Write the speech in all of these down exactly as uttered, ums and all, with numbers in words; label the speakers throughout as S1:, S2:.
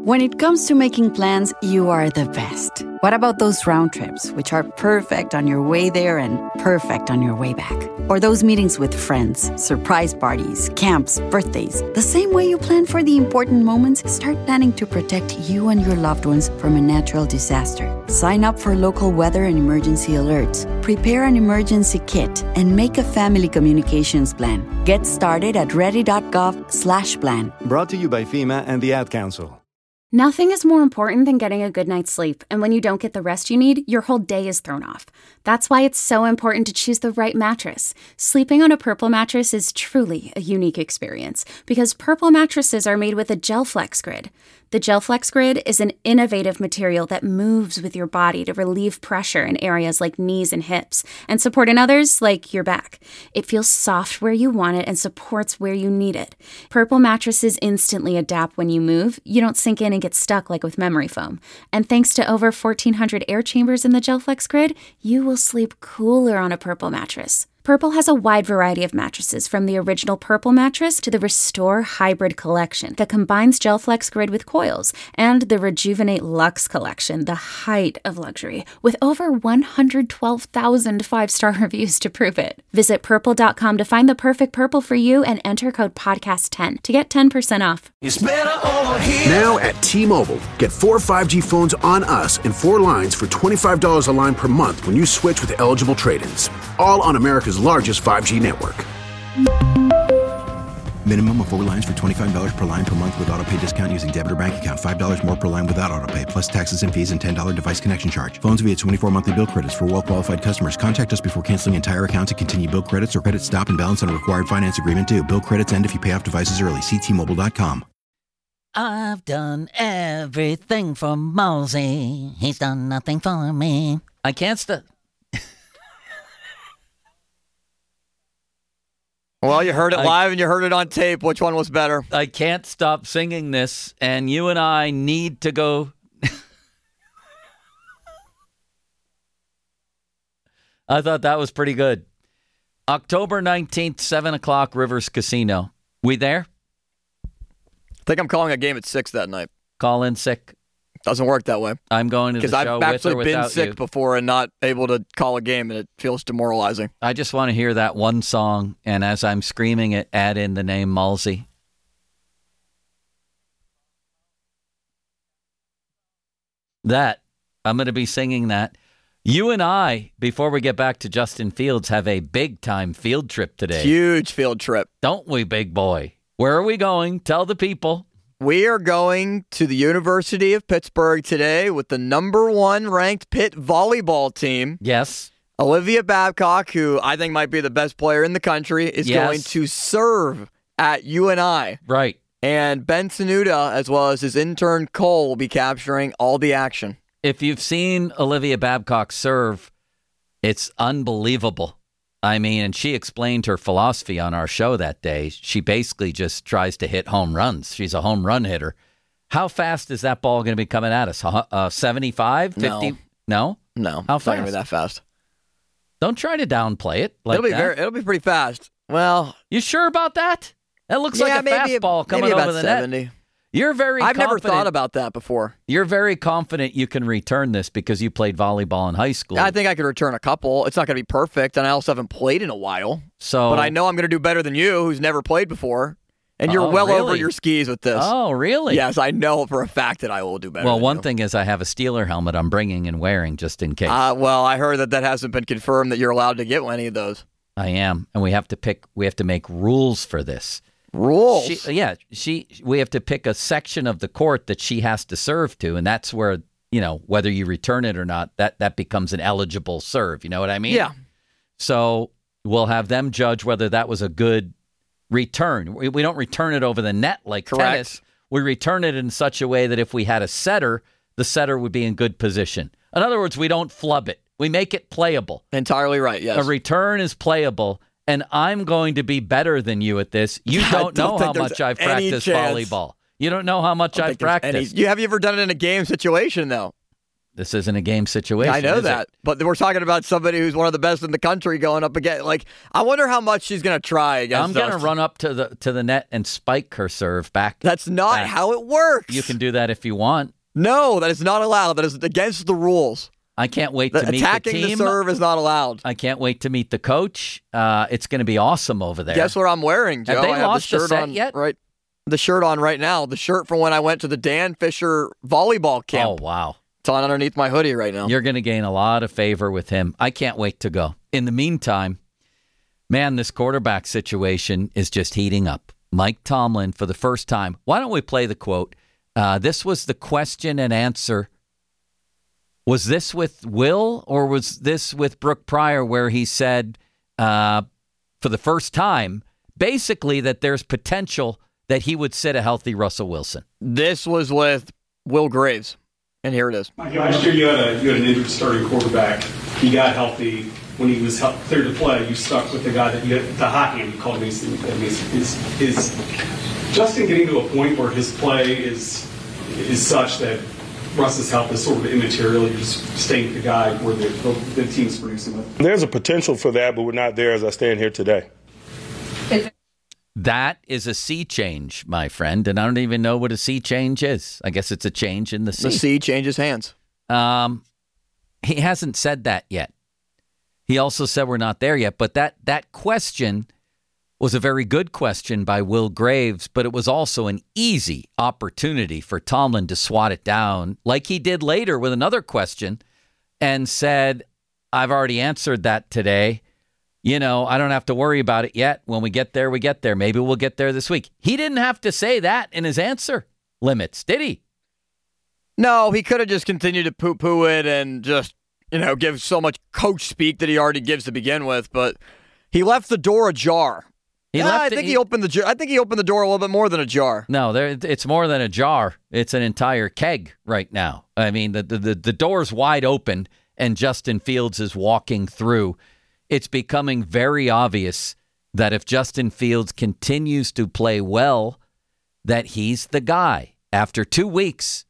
S1: When it comes to making plans, you are the best. What about those round trips, which are perfect on your way there and perfect on your way back? Or those meetings with friends, surprise parties, camps, birthdays. The same way you plan for the important moments, start planning to protect you and your loved ones from a natural disaster. Sign up for local weather and emergency alerts. Prepare an emergency kit and make a family communications plan. Get started at ready.gov slash plan.
S2: Brought to you by FEMA and the Ad Council.
S3: Nothing is more important than getting a good night's sleep, and when you don't get the rest you need, your whole day is thrown off. That's why it's so important to choose the right mattress. Sleeping on a Purple mattress is truly a unique experience, because Purple mattresses are made with a GelFlex Grid. The GelFlex Grid is an innovative material that moves with your body to relieve pressure in areas like knees and hips, and support in others like your back. It feels soft where you want it and supports where you need it. Purple mattresses instantly adapt when you move. You don't sink in and get stuck like with memory foam. And thanks to over fourteen hundred air chambers in the GelFlex Grid, you will sleep cooler on a Purple mattress. Purple has a wide variety of mattresses, from the original Purple mattress to the Restore Hybrid collection that combines GelFlex Grid with coils, and the Rejuvenate Luxe collection, the height of luxury, with over one hundred twelve thousand five-star reviews to prove it. Visit purple dot com to find the perfect Purple for you and enter code podcast ten to get ten percent off.
S4: It's better over here.
S5: Now at T-Mobile, get four five G phones on us and four lines for twenty-five dollars a line per month when you switch with eligible trade-ins. All on America's largest five G network.
S6: Minimum of four lines for twenty-five dollars per line per month with autopay discount using debit or bank account. five dollars more per line without autopay, plus taxes and fees and ten dollars device connection charge. Phones via twenty-four monthly bill credits for well-qualified customers. Contact us before canceling entire account to continue bill credits or credit stop and balance on a required finance agreement due. Bill credits end if you pay off devices early. See T Mobile dot com.
S7: I've done everything for Mosey. He's done nothing for me. I can't stop.
S8: Well, you heard it live I, and you heard it on tape. Which one was better?
S7: I can't stop singing this, and you and I need to go. I thought that was pretty good. October nineteenth, seven o'clock, Rivers Casino. We there?
S8: I think I'm calling a game at six that night.
S7: Call in sick.
S8: Doesn't work that way.
S7: I'm going to the show with or without you.
S8: Because I've actually been sick before and not able to call a game, and it feels demoralizing.
S7: I just want to hear that one song, and as I'm screaming it, add in the name Malsey. That. I'm going to be singing that. You and I, before we get back to Justin Fields, have a big-time field trip today.
S8: Huge field trip.
S7: Don't we, big boy? Where are we going? Tell the people.
S8: We are going to the University of Pittsburgh today with the number one ranked Pitt volleyball team.
S7: Yes.
S8: Olivia Babcock, who I think might be the best player in the country, is
S7: yes.
S8: going to serve at U N I.
S7: Right.
S8: And Ben Sanuda, as well as his intern Cole, will be capturing all the action.
S7: If you've seen Olivia Babcock serve, it's unbelievable. I mean, and she explained her philosophy on our show that day. She basically just tries to hit home runs. She's a home run hitter. How fast is that ball going to be coming at us? Uh, seventy-five, fifty?
S8: No.
S7: No?
S8: No.
S7: How
S8: it's not going
S7: fast?
S8: to be that fast.
S7: Don't try to downplay it like
S8: it'll be
S7: that.
S8: Very, it'll be pretty fast. Well,
S7: you sure about that? That looks
S8: yeah,
S7: like a
S8: maybe,
S7: fastball coming
S8: maybe about
S7: over the
S8: seventy.
S7: net. You're very
S8: I've
S7: confident.
S8: never thought about that before.
S7: You're very confident you can return this because you played volleyball in high school.
S8: I think I could return a couple. It's not going to be perfect, and I also haven't played in a while.
S7: So,
S8: but I know I'm going to do better than you, who's never played before. And you're
S7: oh,
S8: well
S7: really?
S8: over your skis with this.
S7: Oh, really?
S8: Yes, I know for a fact that I will do better.
S7: Well,
S8: than
S7: one
S8: you.
S7: thing is I have a Steeler helmet I'm bringing and wearing just in case.
S8: Uh, well, I heard that that hasn't been confirmed that you're allowed to get any of those.
S7: I am, and we have to pick. We have to make rules for this.
S8: Rules?
S7: She, yeah, she. We have to pick a section of the court that she has to serve to, and that's where, you know, whether you return it or not, that that becomes an eligible serve. You know what I mean?
S8: Yeah.
S7: So we'll have them judge whether that was a good return. We, we don't return it over the net like
S8: Correct.
S7: tennis. We return it in such a way that if we had a setter, the setter would be in good position. In other words, we don't flub it. We make it playable.
S8: Entirely right, yes.
S7: A return is playable, and I'm going to be better than you at this. You don't,
S8: don't
S7: know how much I've practiced
S8: chance.
S7: volleyball. You don't know how much I've practiced.
S8: Any, you have you ever done it in a game situation, though?
S7: This isn't a game situation.
S8: I know
S7: is
S8: that,
S7: it?
S8: but we're talking about somebody who's one of the best in the country going up again. Like, I wonder how much she's going to try against
S7: I'm going to
S8: us.
S7: run up to the to the net and spike her serve back.
S8: That's not
S7: back.
S8: how it works.
S7: You can do that if you want.
S8: No, that is not allowed. That is against the rules.
S7: I can't wait
S8: The,
S7: to meet
S8: attacking
S7: the team.
S8: the serve is not allowed.
S7: I can't wait to meet the coach. Uh, it's going to be awesome over there.
S8: Guess what I'm wearing, Joe?
S7: Have they
S8: I have
S7: lost
S8: the
S7: a
S8: shirt
S7: set
S8: on
S7: yet?
S8: right. The shirt on right now. The shirt from when I went to the Dan Fisher volleyball camp.
S7: Oh, wow.
S8: It's on underneath my hoodie right now.
S7: You're going to gain a lot of favor with him. I can't wait to go. In the meantime, man, this quarterback situation is just heating up. Mike Tomlin, for the first time. Why don't we play the quote? Uh, this was the question and answer. Was this with Will or was this with Brooke Pryor where he said uh, for the first time, basically that there's potential that he would sit a healthy Russell Wilson?
S8: This was with Will Graves, and here it is.
S4: Last year you had a you had an injured starting quarterback. He got healthy. When he was help, cleared to play, you stuck with the guy that you had, the hot hand you called Mason. Mason. Is, is Justin getting to a point where his play is is such that Russ's health is sort of immaterial? You're just staying with the guy where the, the, the team's producing with?
S9: There's a potential for that, but we're not there as I stand here today.
S7: That is a sea change, my friend, and I don't even know what a sea change is. I guess it's a change in the sea.
S8: The sea changes hands.
S7: Um, he hasn't said that yet. He also said we're not there yet, but that that question was a very good question by Will Graves, but it was also an easy opportunity for Tomlin to swat it down, like he did later with another question, and said, I've already answered that today. You know, I don't have to worry about it yet. When we get there, we get there. Maybe we'll get there this week. He didn't have to say that in his answer limits, did he?
S8: No, he could have just continued to poo-poo it and just, you know, give so much coach speak that he already gives to begin with. But he left the door ajar.
S7: He
S8: yeah,
S7: left
S8: I
S7: it-
S8: think he,
S7: he-
S8: opened the. I think he opened the door a little bit more than a jar.
S7: No, there, it's more than a jar. It's an entire keg right now. I mean, the, the, the, the door's wide open, and Justin Fields is walking through. It's becoming very obvious that if Justin Fields continues to play well, that he's the guy. After two weeks,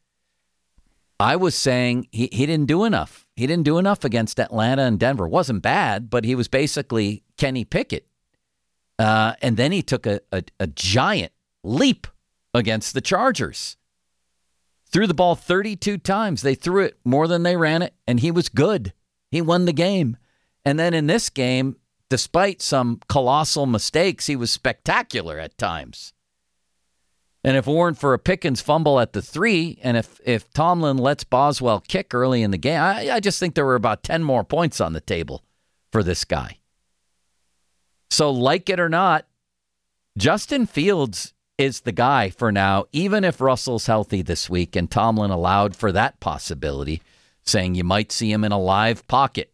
S7: I was saying he, he didn't do enough. He didn't do enough against Atlanta and Denver. Wasn't bad, but he was basically Kenny Pickett. Uh, and then he took a, a, a giant leap against the Chargers. Threw the ball thirty-two times. They threw it more than they ran it, and he was good. He won the game. And then in this game, despite some colossal mistakes, he was spectacular at times. And if it weren't for a Pickens fumble at the three, and if, if Tomlin lets Boswell kick early in the game, I, I just think there were about ten more points on the table for this guy. So like it or not, Justin Fields is the guy for now, even if Russell's healthy this week, and Tomlin allowed for that possibility, saying you might see him in a live pocket.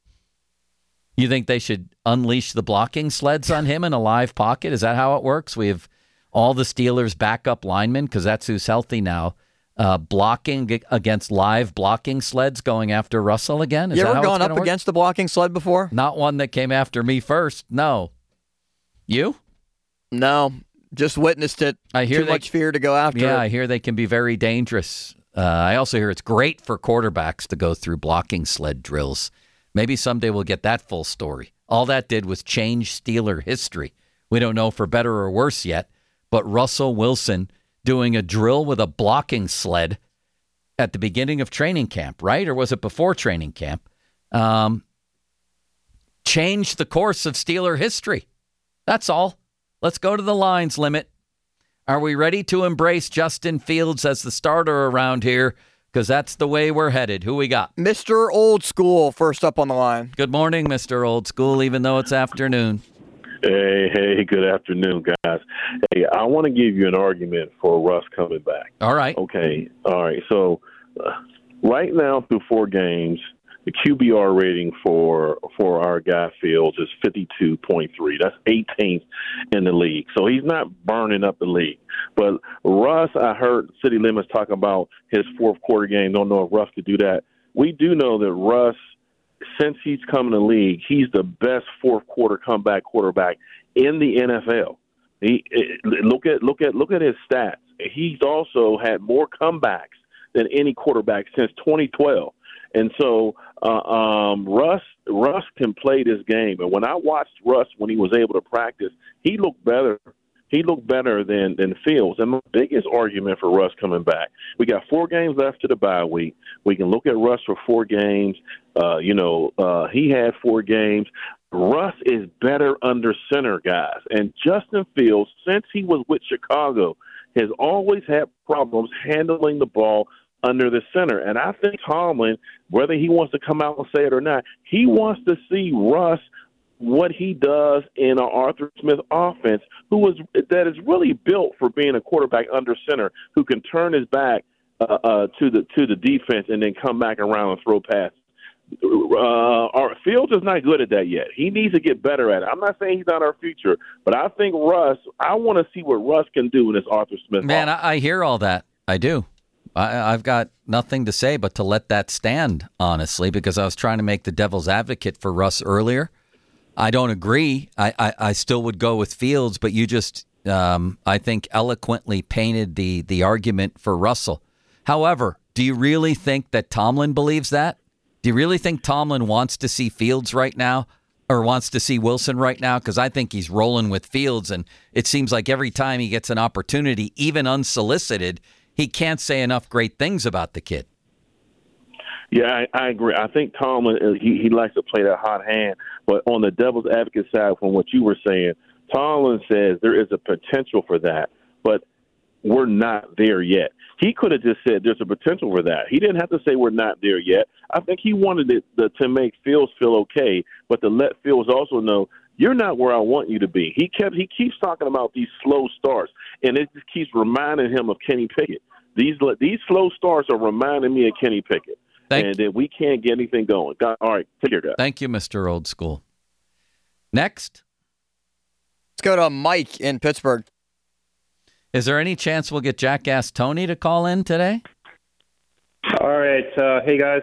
S7: You think they should unleash the blocking sleds on him in a live pocket? Is that how it works? We have all the Steelers' backup linemen, because that's who's healthy now, uh, blocking against live blocking sleds going after Russell again? Is
S8: you
S7: that
S8: ever
S7: how it's
S8: gone up
S7: gonna work?
S8: against the blocking sled before?
S7: Not one that came after me first. No. You?
S8: No, just witnessed it.
S7: I hear
S8: Too
S7: they-
S8: much fear to go after
S7: Yeah,
S8: it.
S7: I hear they can be very dangerous. Uh, I also hear it's great for quarterbacks to go through blocking sled drills. Maybe someday we'll get that full story. All that did was change Steeler history. We don't know for better or worse yet, but Russell Wilson doing a drill with a blocking sled at the beginning of training camp, right? Or was it before training camp? Um, changed the course of Steeler history. That's all. Let's go to the lines limit. Are we ready to embrace Justin Fields as the starter around here? Because that's the way we're headed. Who we got?
S8: Mister Old School, first up on the line.
S7: Good morning, Mister Old School, even though it's afternoon.
S10: Hey, hey, good afternoon, guys. Hey, I want to give you an argument for Russ coming back.
S7: All right.
S10: Okay, all right. So uh, right now through four games, the Q B R rating for for our guy Fields is fifty-two point three. That's eighteenth in the league. So he's not burning up the league. But Russ, I heard City Limits talk about his fourth quarter game. Don't know if Russ could do that. We do know that Russ, since he's come in the league, he's the best fourth quarter comeback quarterback in the N F L. He look at look at look at his stats. He's also had more comebacks than any quarterback since twenty twelve. And so uh, um, Russ Russ can play this game. And when I watched Russ when he was able to practice, he looked better. He looked better than, than Fields. And the biggest argument for Russ coming back, we got four games left to the bye week. We can look at Russ for four games. Uh, you know, uh, he had four games. Russ is better under center, guys. And Justin Fields, since he was with Chicago, has always had problems handling the ball under the center. And I think Tomlin, whether he wants to come out and say it or not, he wants to see Russ what he does in an Arthur Smith offense, who is that is really built for being a quarterback under center, who can turn his back uh, uh, to the to the defense and then come back around and throw passes. Uh, our Fields is not good at that yet. He needs to get better at it. I'm not saying he's not our future, but I think Russ. I want to see what Russ can do in this Arthur Smith.
S7: Man,
S10: offense.
S7: I, I hear all that. I do. I, I've got nothing to say but to let that stand, honestly, because I was trying to make the devil's advocate for Russ earlier. I don't agree. I, I, I still would go with Fields, but you just, um, I think, eloquently painted the the argument for Russell. However, do you really think that Tomlin believes that? Do you really think Tomlin wants to see Fields right now or wants to see Wilson right now? Because I think he's rolling with Fields, and it seems like every time he gets an opportunity, even unsolicited, he can't say enough great things about the kid.
S10: Yeah, I, I agree. I think Tomlin, he, he likes to play that hot hand. But on the devil's advocate side, from what you were saying, Tomlin says there is a potential for that, but we're not there yet. He could have just said there's a potential for that. He didn't have to say we're not there yet. I think he wanted it to, to make Fields feel okay, but to let Fields also know you're not where I want you to be. He kept he keeps talking about these slow starts, and it just keeps reminding him of Kenny Pickett. These these slow starts are reminding me of Kenny Pickett. Thank and that we can't get anything going. All right, take care, guys.
S7: Thank you, Mister Old School. Next.
S8: Let's go to Mike in Pittsburgh.
S7: Is there any chance we'll get Jackass Tony to call in today?
S11: All right. Uh, hey, guys.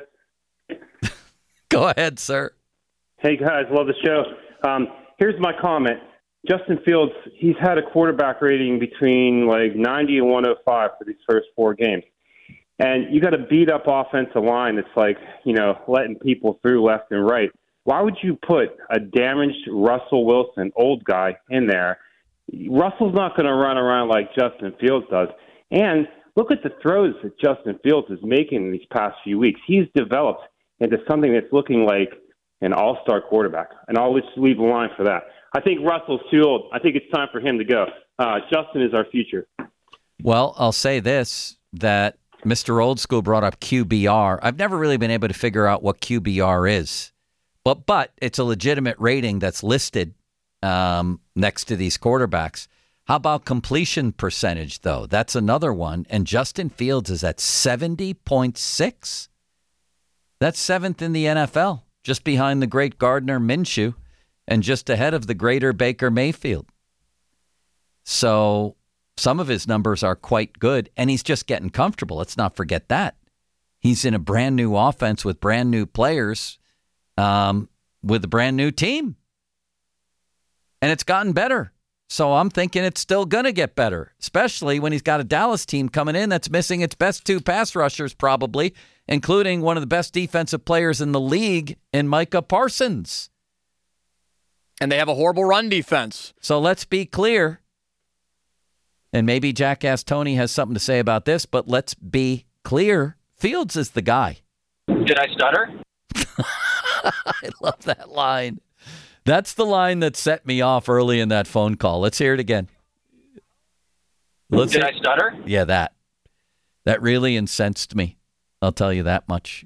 S7: Go ahead, sir.
S11: Hey, guys. Love the show. Um, here's my comment. Justin Fields, he's had a quarterback rating between like ninety and one oh five for these first four games. And you got a beat-up offensive line that's like, you know, letting people through left and right. Why would you put a damaged Russell Wilson, old guy, in there? Russell's not going to run around like Justin Fields does. And look at the throws that Justin Fields is making in these past few weeks. He's developed into something that's looking like an all-star quarterback. And I'll just leave the line for that. I think Russell's too old. I think it's time for him to go. Uh, Justin is our future.
S7: Well, I'll say this, that Mister Old School brought up Q B R. I've never really been able to figure out what Q B R is, but but it's a legitimate rating that's listed um, next to these quarterbacks. How about completion percentage, though? That's another one. And Justin Fields is at seventy point six. That's seventh in the N F L, just behind the great Gardner Minshew and just ahead of the greater Baker Mayfield. So some of his numbers are quite good, and he's just getting comfortable. Let's not forget that. He's in a brand new offense with brand new players, um, with a brand new team. And it's gotten better. So I'm thinking it's still going to get better, especially when he's got a Dallas team coming in that's missing its best two pass rushers probably, including one of the best defensive players in the league in Micah Parsons.
S8: And they have a horrible run defense.
S7: So let's be clear. And maybe Jackass Tony has something to say about this, but let's be clear. Fields is the guy.
S12: Did I stutter?
S7: I love that line. That's the line that set me off early in that phone call. Let's hear it again. Let's
S12: Did
S7: hear-
S12: I stutter?
S7: Yeah, that. That really incensed me. I'll tell you that much.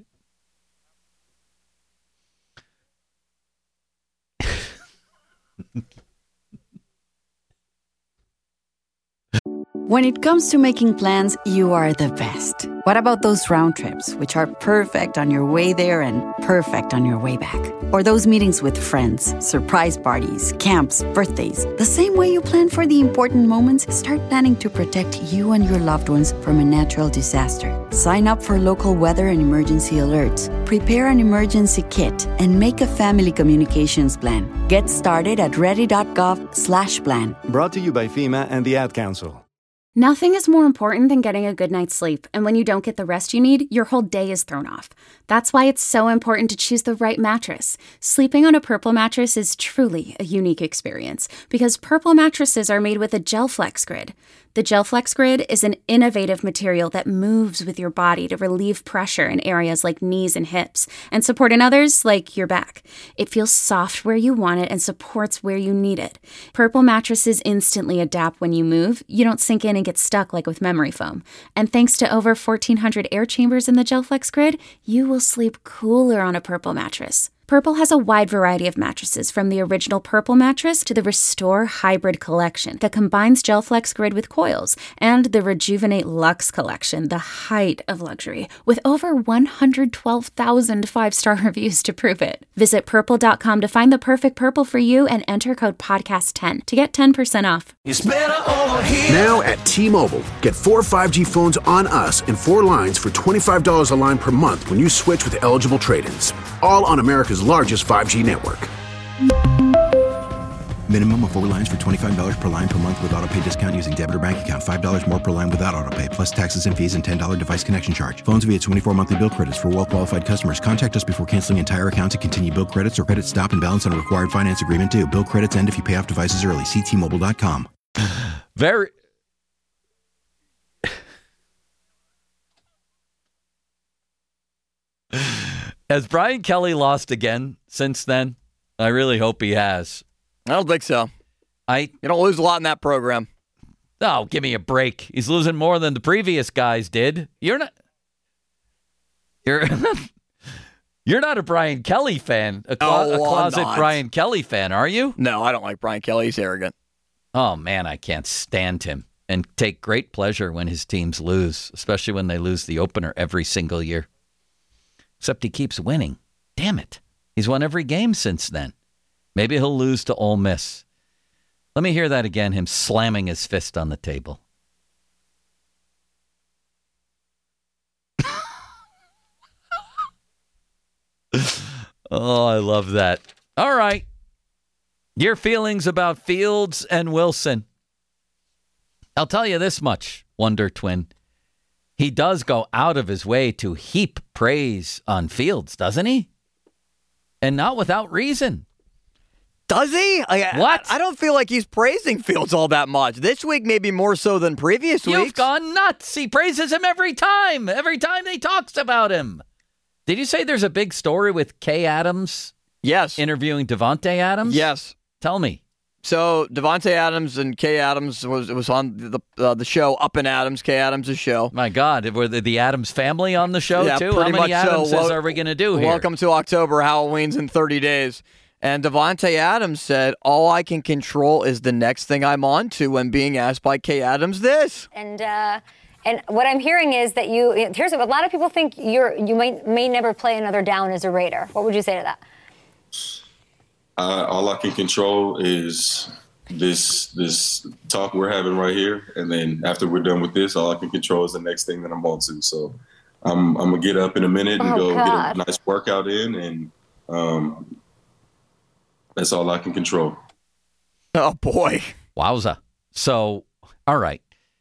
S1: When it comes to making plans, you are the best. What about those round trips, which are perfect on your way there and perfect on your way back? Or those meetings with friends, surprise parties, camps, birthdays. The same way you plan for the important moments, start planning to protect you and your loved ones from a natural disaster. Sign up for local weather and emergency alerts. Prepare an emergency kit and make a family communications plan. Get started at ready.gov slash plan.
S2: Brought to you by FEMA and the Ad Council.
S3: Nothing is more important than getting a good night's sleep, and when you don't get the rest you need, your whole day is thrown off. That's why it's so important to choose the right mattress. Sleeping on a Purple mattress is truly a unique experience, because Purple mattresses are made with a GelFlex Grid. The GelFlex Grid is an innovative material that moves with your body to relieve pressure in areas like knees and hips, and support in others like your back. It feels soft where you want it and supports where you need it. Purple mattresses instantly adapt when you move. You don't sink in and get stuck like with memory foam. And thanks to over fourteen hundred air chambers in the GelFlex Grid, you will sleep cooler on a Purple mattress. Purple has a wide variety of mattresses, from the original Purple mattress to the Restore Hybrid collection that combines GelFlex Grid with coils, and the Rejuvenate Luxe collection, the height of luxury, with over one hundred twelve thousand five-star reviews to prove it. Visit purple dot com to find the perfect Purple for you and enter code podcast ten to get ten percent off.
S5: It's better over here. Now at T-Mobile, get four five G phones on us and four lines for twenty-five dollars a line per month when you switch with eligible trade-ins. All on America's largest five G network.
S6: Minimum of four lines for twenty-five dollars per line per month with auto pay discount using debit or bank account. five dollars more per line without auto pay, plus taxes and fees and ten dollars device connection charge. Phones via twenty-four monthly bill credits for well-qualified customers. Contact us before canceling entire account to continue bill credits or credit stop and balance on a required finance agreement due. Bill credits end if you pay off devices early. See T Mobile dot com.
S7: Very... Has Brian Kelly lost again since then? I really hope he has.
S8: I don't think so.
S7: I
S8: You don't lose a lot in that program.
S7: Oh, give me a break. He's losing more than the previous guys did. You're not You're You're not a Brian Kelly fan, a, clo-
S8: Oh,
S7: a closet
S8: I'm not.
S7: Brian Kelly fan, are you?
S8: No, I don't like Brian Kelly. He's arrogant.
S7: Oh, man, I can't stand him and take great pleasure when his teams lose, especially when they lose the opener every single year. Except he keeps winning. Damn it. He's won every game since then. Maybe he'll lose to Ole Miss. Let me hear that again, him slamming his fist on the table. Oh, I love that. All right. Your feelings about Fields and Wilson. I'll tell you this much, Wonder Twin. He does go out of his way to heap praise on Fields, doesn't he? And not without reason.
S8: Does he? I,
S7: What?
S8: I, I don't feel like he's praising Fields all that much. This week, maybe more so than previous
S7: You've
S8: weeks.
S7: gone nuts. He praises him every time. Every time he talks about him. Did you say there's a big story with Kay Adams?
S8: Yes.
S7: Interviewing Devontae Adams?
S8: Yes.
S7: Tell me.
S8: So Devontae Adams and Kay Adams was was on the uh, the show Up and Adams, Kay Adams' show.
S7: My God, were the, the Adams family on the show
S8: Yeah,
S7: too? How
S8: pretty
S7: many
S8: much so.
S7: Adamses
S8: Wel-
S7: are we going to do here?
S8: Welcome to October. Halloween's in thirty days. And Devontae Adams said, all I can control is the next thing I'm on to when being asked by Kay Adams this.
S12: And uh, and what I'm hearing is that you, here's a lot of people think you're you might may never play another down as a Raider. What would you say to that?
S13: Uh, all I can control is this this talk we're having right here, and then after we're done with this, all I can control is the next thing that I'm on to. So I'm I'm gonna get up in a minute and
S12: Oh,
S13: go
S12: God.
S13: get a nice workout in, and um, that's all I can control.
S8: Oh boy,
S7: wowza! So, all right,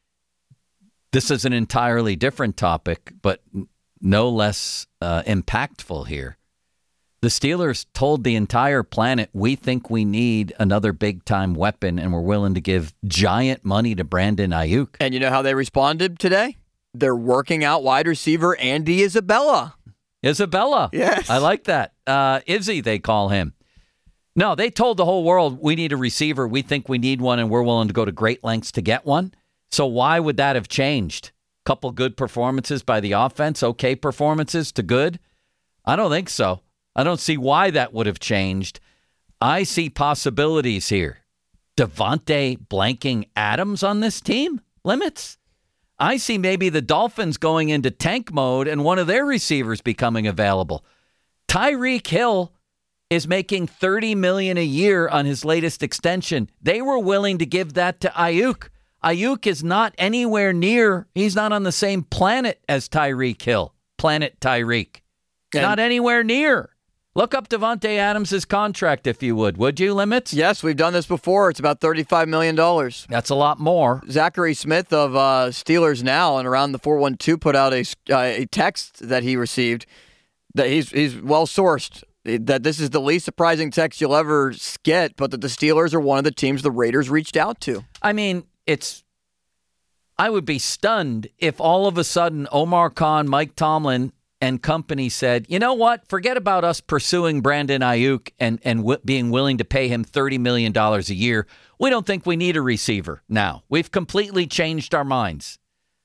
S7: this is an entirely different topic, but n- no less uh, impactful here. The Steelers told the entire planet, we think we need another big-time weapon, and we're willing to give giant money to Brandon Ayuk.
S8: And you know how they responded today? They're working out wide receiver Andy Isabella.
S7: Isabella.
S8: Yes.
S7: I like that. Uh, Izzy, they call him. No, they told the whole world, we need a receiver. We think we need one, and we're willing to go to great lengths to get one. So why would that have changed? Couple good performances by the offense, okay performances to good? I don't think so. I don't see why that would have changed. I see possibilities here. Devontae blanking Adams on this team? Limits? I see maybe the Dolphins going into tank mode and one of their receivers becoming available. Tyreek Hill is making thirty million dollars a year on his latest extension. They were willing to give that to Ayuk. Ayuk is not anywhere near, he's not on the same planet as Tyreek Hill. Planet Tyreek.
S8: And-
S7: Not anywhere near. Look up Davante Adams' contract if you would. Would you, Limits?
S8: Yes, we've done this before. It's about thirty-five million dollars.
S7: That's a lot more.
S8: Zachary Smith of uh, Steelers Now and Around the four one two put out a, uh, a text that he received that he's he's well sourced. That this is the least surprising text you'll ever get, but that the Steelers are one of the teams the Raiders reached out to.
S7: I mean, it's. I would be stunned if all of a sudden Omar Khan, Mike Tomlin, and company said, you know what, forget about us pursuing Brandon Ayuk and, and w- being willing to pay him thirty million dollars a year. We don't think we need a receiver now. We've completely changed our minds.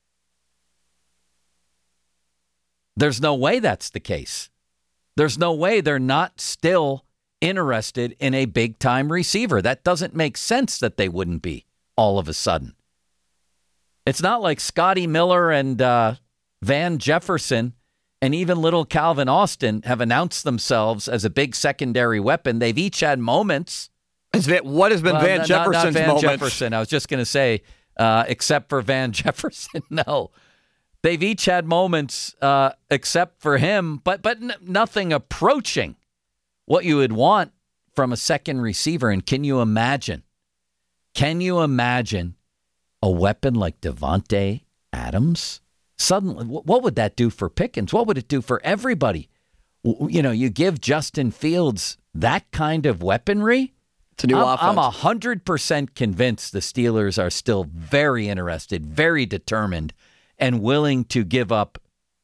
S7: There's no way that's the case. There's no way they're not still interested in a big-time receiver. That doesn't make sense that they wouldn't be all of a sudden. It's not like Scotty Miller and uh, Van Jefferson and even little Calvin Austin have announced themselves as a big secondary weapon. They've each had moments.
S8: What has been
S7: well,
S8: Van
S7: not,
S8: Jefferson's
S7: not Van
S8: moments?
S7: Jefferson. I was just going to say, uh, except for Van Jefferson, no. They've each had moments uh, except for him, but but n- nothing approaching what you would want from a second receiver. And can you imagine? Can you imagine a weapon like Davante Adams? Suddenly, what would that do for Pickens? What would it do for everybody? You know, you give Justin Fields that kind of weaponry.
S8: It's a new
S7: I'm,
S8: offense.
S7: I'm one hundred percent convinced the Steelers are still very interested, very determined, and willing to give up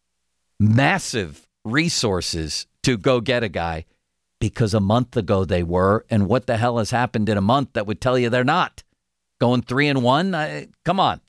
S7: massive resources to go get a guy because a month ago they were. And what the hell has happened in a month that would tell you they're not? Going three and one? I, come on.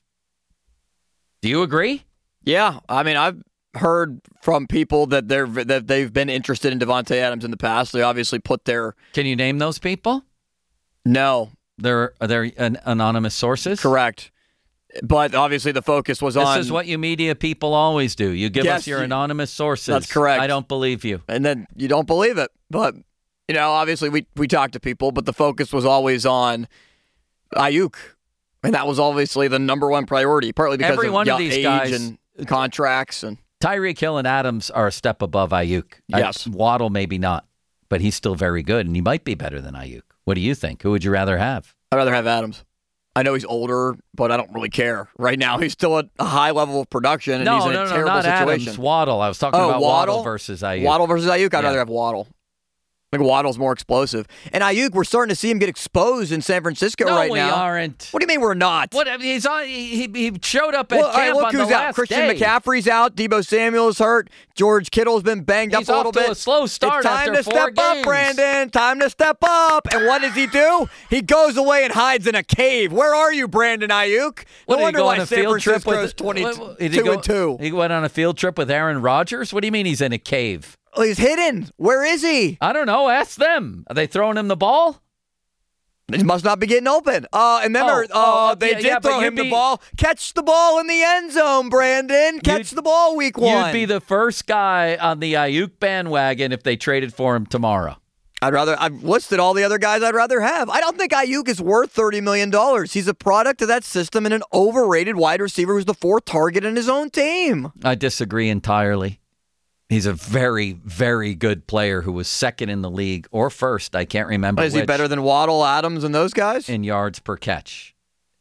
S7: Do you agree?
S8: Yeah. I mean, I've heard from people that they're that they've been interested in Davante Adams in the past. They obviously put their...
S7: Can you name those people?
S8: No.
S7: They're, are they an, anonymous sources?
S8: Correct. But obviously the focus was
S7: this
S8: on...
S7: This is what you media people always do. You give
S8: yes,
S7: us your
S8: you,
S7: anonymous sources.
S8: That's correct.
S7: I don't believe you.
S8: And then you don't believe it. But, you know, obviously we, we talked to people, but the focus was always on Ayuk. And that was obviously the number one priority, partly because
S7: Every
S8: of,
S7: one
S8: yeah,
S7: of these
S8: age
S7: guys,
S8: and contracts. And
S7: Tyreek Hill and Adams are a step above Ayuk.
S8: Yes.
S7: I, Waddle maybe not, but he's still very good, and he might be better than Ayuk. What do you think? Who would you rather have?
S8: I'd rather have Adams. I know he's older, but I don't really care. Right now, he's still at a high level of production, and
S7: no,
S8: he's in
S7: no,
S8: a
S7: no,
S8: terrible
S7: not
S8: situation.
S7: Adams. Waddle. I was talking
S8: oh,
S7: about
S8: Waddle?
S7: Waddle versus Ayuk.
S8: Waddle versus Ayuk? I'd
S7: yeah.
S8: rather have Waddle. I think Waddle's more explosive. And Ayuk, we're starting to see him get exposed in San Francisco
S7: no,
S8: right
S7: we
S8: now.
S7: aren't.
S8: What do you mean we're not?
S7: What? He's on. He, he showed up at
S8: well,
S7: camp
S8: all right, look
S7: on
S8: who's
S7: the
S8: out.
S7: last
S8: Christian
S7: day.
S8: McCaffrey's out. Debo Samuel's hurt. George Kittle's been banged
S7: He's
S8: up a
S7: off
S8: little
S7: to
S8: bit.
S7: a slow start
S8: It's time
S7: after
S8: to
S7: four
S8: step up,
S7: games.
S8: Brandon. Time to step up. And what does he do? He goes away and hides in a cave. Where are you, Brandon Ayuk?
S7: What,
S8: No
S7: did he
S8: wonder
S7: go
S8: why
S7: on a
S8: San
S7: field trip
S8: Francisco's
S7: with
S8: twenty-two
S7: did he go,
S8: and two.
S7: He went on a field trip with Aaron Rodgers. What do you mean he's in a cave?
S8: Well, he's hidden. Where is he?
S7: I don't know. Ask them. Are they throwing him the ball?
S8: He must not be getting open. Uh, and remember,
S7: Oh,
S8: uh,
S7: oh,
S8: they
S7: yeah,
S8: did
S7: yeah, but
S8: throw
S7: you'd
S8: him
S7: be-
S8: the ball. Catch the ball in the end zone, Brandon. Catch
S7: You'd-
S8: the ball week one.
S7: You'd be the first guy on the Ayuk bandwagon if they traded for him tomorrow.
S8: I'd rather. I've listed all the other guys I'd rather have. I don't think Ayuk is worth thirty million dollars. He's a product of that system and an overrated wide receiver who's the fourth target in his own team.
S7: I disagree entirely. He's a very, very good player who was second in the league or first. I can't remember.
S8: But is he
S7: which,
S8: better than Waddle, Adams, and those guys?
S7: in yards per catch?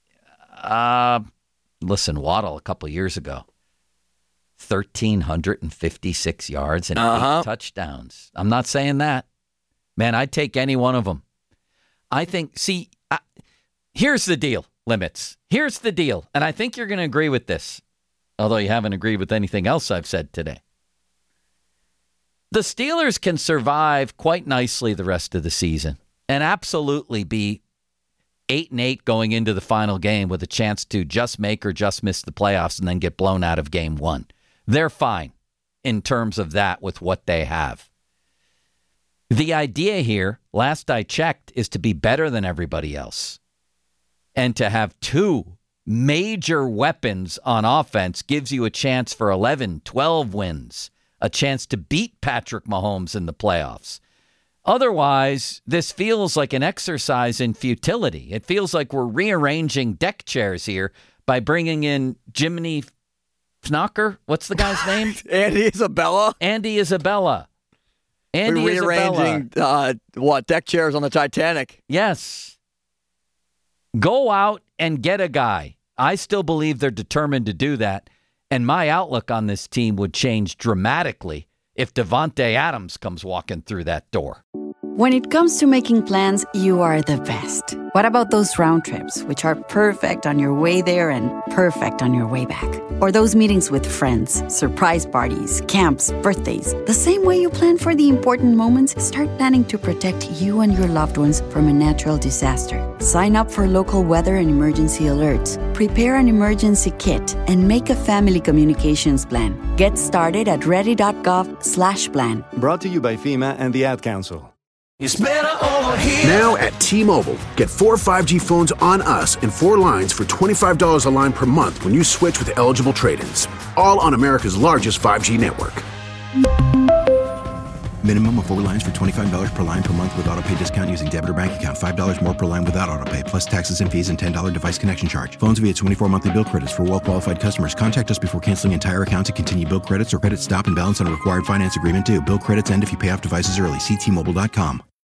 S7: Uh, listen, Waddle a couple years ago, one thousand three hundred fifty-six yards and
S8: Uh-huh.
S7: eight touchdowns. I'm not saying that. Man, I'd take any one of them. I think, see, I, here's the deal, Limits. Here's the deal, and I think you're going to agree with this, although you haven't agreed with anything else I've said today. The Steelers can survive quite nicely the rest of the season and absolutely be eight and eight going into the final game with a chance to just make or just miss the playoffs and then get blown out of game one. They're fine in terms of that with what they have. The idea here, last I checked, is to be better than everybody else. And to have two major weapons on offense gives you a chance for eleven, twelve wins. A chance to beat Patrick Mahomes in the playoffs. Otherwise, this feels like an exercise in futility. It feels like we're rearranging deck chairs here by bringing in Jiminy Knocker. What's the guy's name?
S8: Andy Isabella.
S7: Andy Isabella. Andy
S8: We're rearranging uh, what deck chairs on the Titanic.
S7: Yes. Go out and get a guy. I still believe they're determined to do that. And my outlook on this team would change dramatically if Davante Adams comes walking through that door.
S1: When it comes to making plans, you are the best. What about those round trips, which are perfect on your way there and perfect on your way back? Or those meetings with friends, surprise parties, camps, birthdays. The same way you plan for the important moments, start planning to protect you and your loved ones from a natural disaster. Sign up for local weather and emergency alerts. Prepare an emergency kit and make a family communications plan. Get started at ready.gov slash plan.
S2: Brought to you by FEMA and the Ad Council.
S5: It's better over here. Now at T-Mobile, get four five G phones on us and four lines for twenty-five dollars a line per month when you switch with eligible trade-ins. All on America's largest five G network.
S6: Minimum of four lines for twenty-five dollars per line per month with auto pay discount using debit or bank account. five dollars more per line without auto pay, plus taxes and fees and ten dollars device connection charge. Phones via twenty-four monthly bill credits for well-qualified customers. Contact us before canceling entire account to continue bill credits or credit stop and balance on a required finance agreement due. Bill credits end if you pay off devices early. See T Mobile dot com.